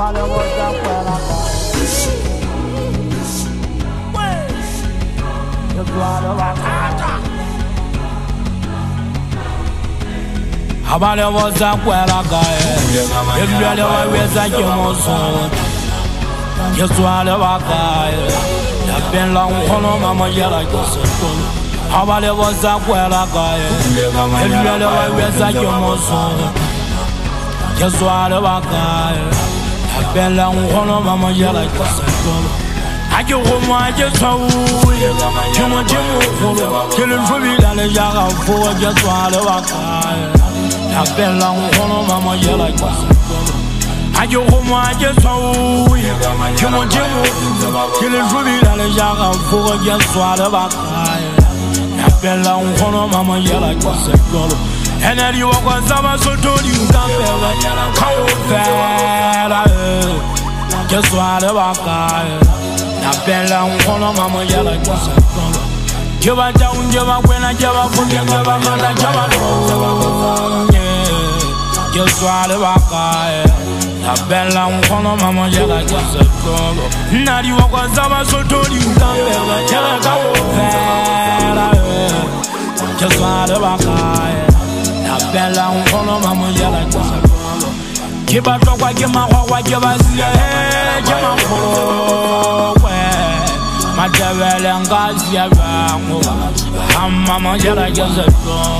Abale was a quella guy. If you are the way that you must just swallow a guy. I've been long on Mama Yella. Abale was a quella guy. If you are the way that you must just swallow a guy. I've been long on Mama Yella. I do want just so too much till it's really done a yard for just swallow a guy. I've been long on Mama Yella. I do want just so too much till it's really done a yard for just swallow a guy. I've been long on Mama Yella. And then you walk on some so told you just swallow a guy. I've been long on Mama Yella. Give a down, give a when I give a foot, give a mother, give a just swallow a guy. I've been long on Mama Yella. Now you walk on some so told you just swallow a guy. I've been long on Mama Yella. Give a dog, I give my wife, give us my devil and God's I'm Mama Yella, just a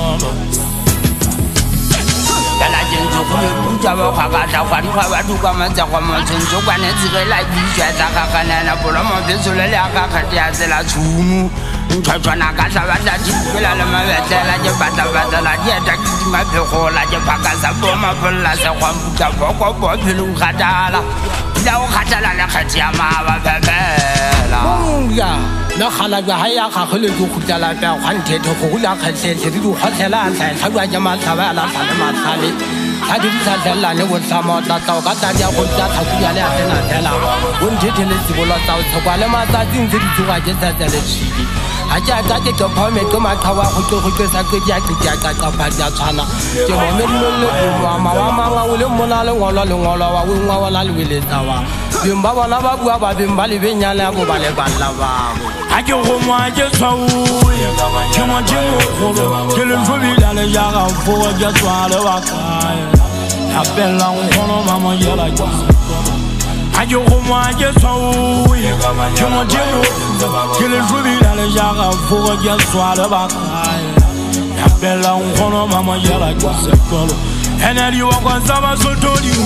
那哈那个还要哈后来就回家来边换铁头后来看谁都好起来才他说嘛他完了他的嘛他的他就是他在那里问什么那到个大家回家他回家了在那在了问题天的是我老早吃惯了嘛咱经济的就完全在那吃的还家大家个泡面个嘛他话回个三个家个把家穿了就我们了妈我了没拿了我了我哪里为了啥哇别把我那把不把别把里边伢了不把里办了吧 I do want just so too much till it's really done a yard for just swallow a guy. I've been long on Mama Yella. I do want just so too much till it's really done a yard for just swallow a guy. I've been long on Mama Yella. And then you walk on some so told you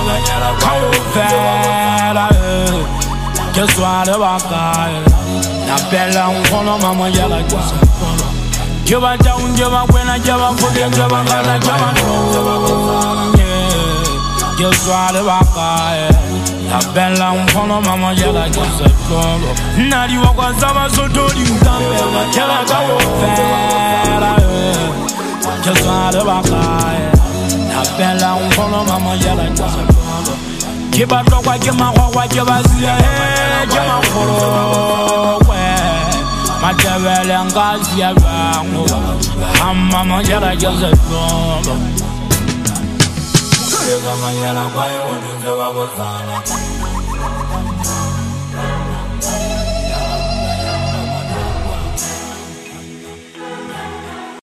just swallow a guy. I've been long on Mama Yella. Give a down, give a when I give a foot, give a mother, give a just swallow a guy. I've been long on Mama Yella. Now you walk on some so told you just swallow a guy. I've been long on Mama Yella. Give a dog, I give my wife, give us my devil and God's I'm Mama Yella, just a dog.